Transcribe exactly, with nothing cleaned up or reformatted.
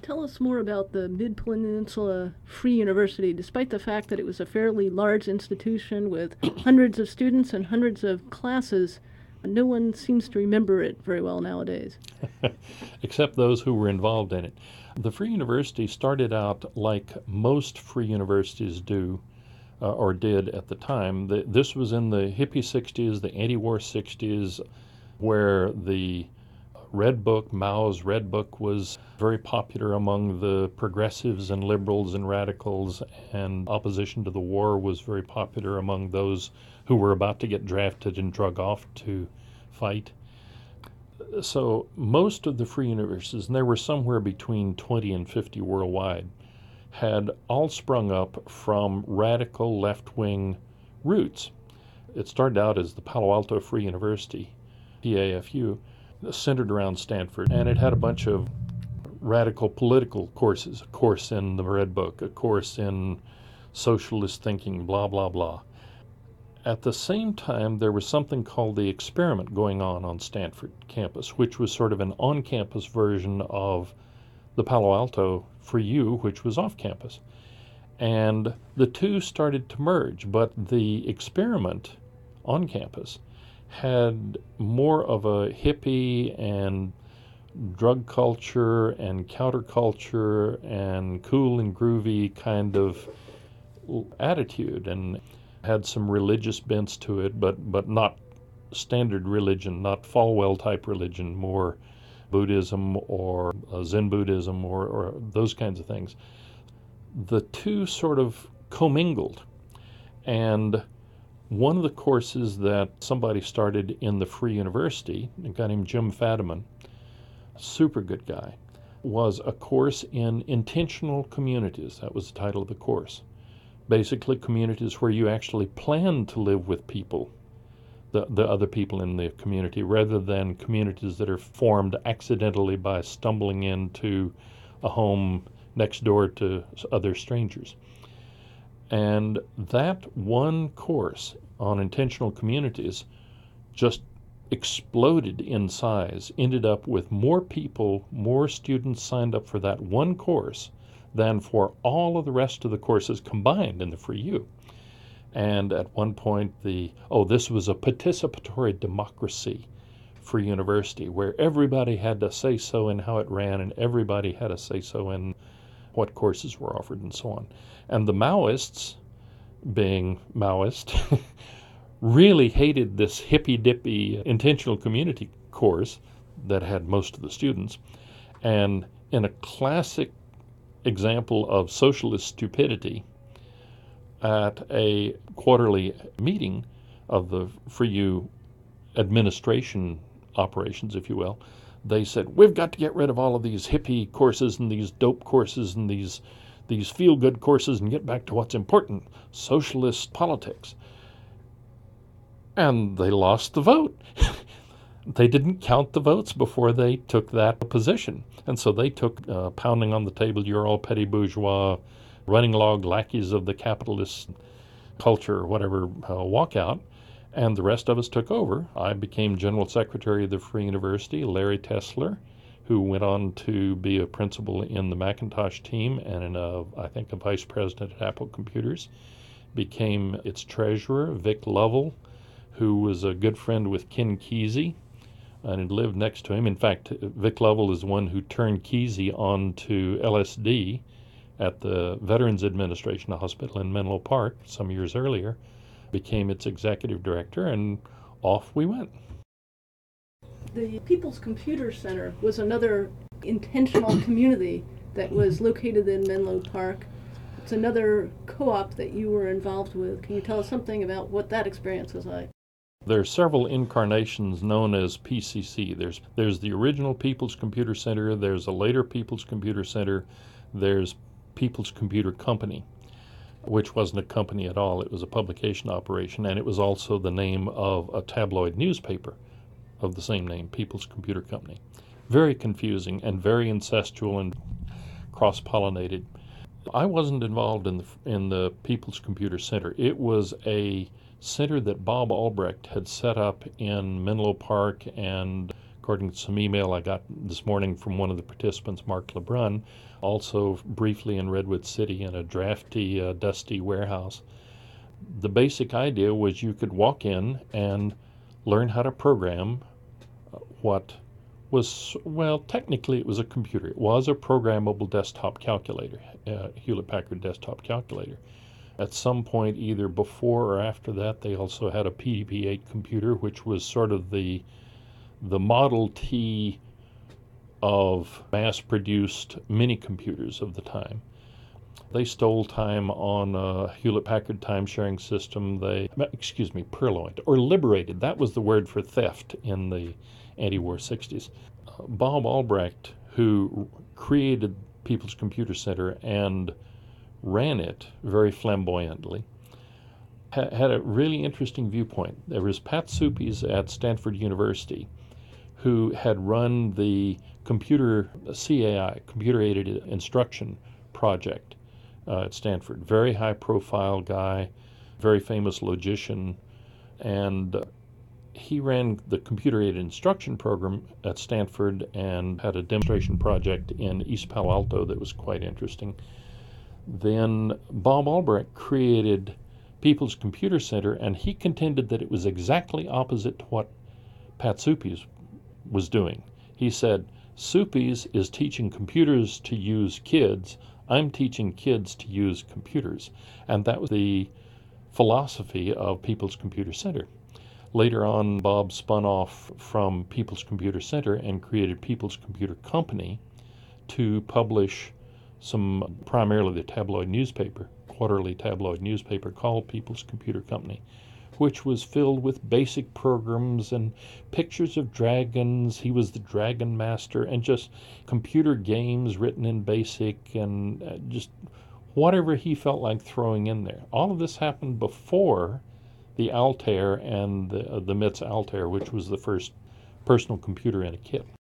tell us more about the Mid-Peninsula Free University? Despite the fact that it was a fairly large institution with hundreds of students and hundreds of classes, no one seems to remember it very well nowadays. Except those who were involved in it. The Free University started out like most free universities do, uh, or did at the time. The, this was in the hippie sixties, the anti-war sixties, where the Red Book, Mao's Red Book, was very popular among the progressives and liberals and radicals, and opposition to the war was very popular among those who were about to get drafted and drug off to fight. So most of the free universities, and there were somewhere between twenty and fifty worldwide, had all sprung up from radical left-wing roots. It started out as the Palo Alto Free University, P A F U, centered around Stanford, and it had a bunch of radical political courses, a course in the Red Book, a course in socialist thinking, blah, blah, blah. At the same time, there was something called the Experiment going on on Stanford campus, which was sort of an on-campus version of the Palo Alto Free U, which was off-campus. And the two started to merge, but the Experiment on campus had more of a hippie and drug culture and counterculture and cool and groovy kind of attitude, and had some religious bents to it, but but not standard religion, not Falwell type religion, more Buddhism or uh, Zen Buddhism or, or those kinds of things. The two sort of commingled, and one of the courses that somebody started in the Free University, a guy named Jim Fadiman, super good guy, was a course in intentional communities. That was the title of the course. Basically communities where you actually plan to live with people, the, the other people in the community, rather than communities that are formed accidentally by stumbling into a home next door to other strangers. And that one course on intentional communities just exploded in size, ended up with more people, more students signed up for that one course than for all of the rest of the courses combined in the Free U. And at one point, the, oh, this was a participatory democracy Free University, where everybody had to say so in how it ran, and everybody had to say so in what courses were offered and so on. And the Maoists, being Maoist, really hated this hippy-dippy intentional community course that had most of the students. And in a classic example of socialist stupidity, at a quarterly meeting of the Free U administration operations, if you will, they said, we've got to get rid of all of these hippie courses and these dope courses and these these feel-good courses and get back to what's important, socialist politics. And they lost the vote. They didn't count the votes before they took that position. And so they took uh, pounding on the table, you're all petty bourgeois, running log lackeys of the capitalist culture, or whatever, uh, walkout. And the rest of us took over. I became general secretary of the Free University. Larry Tesler, who went on to be a principal in the Macintosh team and in a, I think a vice president at Apple Computers, became its treasurer. Vic Lovell, who was a good friend with Ken Kesey and had lived next to him. In fact, Vic Lovell is the one who turned Kesey on to L S D at the Veterans Administration Hospital in Menlo Park some years earlier, became its executive director, and off we went. The People's Computer Center was another intentional community that was located in Menlo Park. It's another co-op that you were involved with. Can you tell us something about what that experience was like? There are several incarnations known as P C C. There's there's the original People's Computer Center, there's a later People's Computer Center, there's People's Computer Company, which wasn't a company at all. It was a publication operation, and it was also the name of a tabloid newspaper of the same name, People's Computer Company. Very confusing and very incestual and cross-pollinated. I wasn't involved in the in the People's Computer Center. It was a center that Bob Albrecht had set up in Menlo Park and according to some email I got this morning from one of the participants, Mark LeBrun, also briefly in Redwood City in a drafty, uh, dusty warehouse. The basic idea was you could walk in and learn how to program what was, well, technically it was a computer. It was a programmable desktop calculator, uh, Hewlett-Packard desktop calculator. At some point, either before or after that, they also had a P D P eight computer, which was sort of the the Model T of mass-produced mini-computers of the time. They stole time on a Hewlett-Packard time-sharing system. They, excuse me, purloined or liberated. That was the word for theft in the anti-war sixties. Uh, Bob Albrecht, who created People's Computer Center and ran it very flamboyantly, ha- had a really interesting viewpoint. There was Pat Suppies at Stanford University, who had run the computer C A I, Computer-Aided Instruction project uh, at Stanford. Very high-profile guy, very famous logician, and uh, he ran the Computer-Aided Instruction program at Stanford and had a demonstration project in East Palo Alto that was quite interesting. Then Bob Albrecht created People's Computer Center, and he contended that it was exactly opposite to what Pat Suppies was doing. He said, Suppies is teaching computers to use kids. I'm teaching kids to use computers. And that was the philosophy of People's Computer Center. Later on, Bob spun off from People's Computer Center and created People's Computer Company to publish some, primarily the tabloid newspaper, quarterly tabloid newspaper called People's Computer Company, which was filled with basic programs and pictures of dragons. He was the dragon master, and just computer games written in BASIC, and uh, just whatever he felt like throwing in there. All of this happened before the Altair and the, uh, the M I T S Altair, which was the first personal computer in a kit.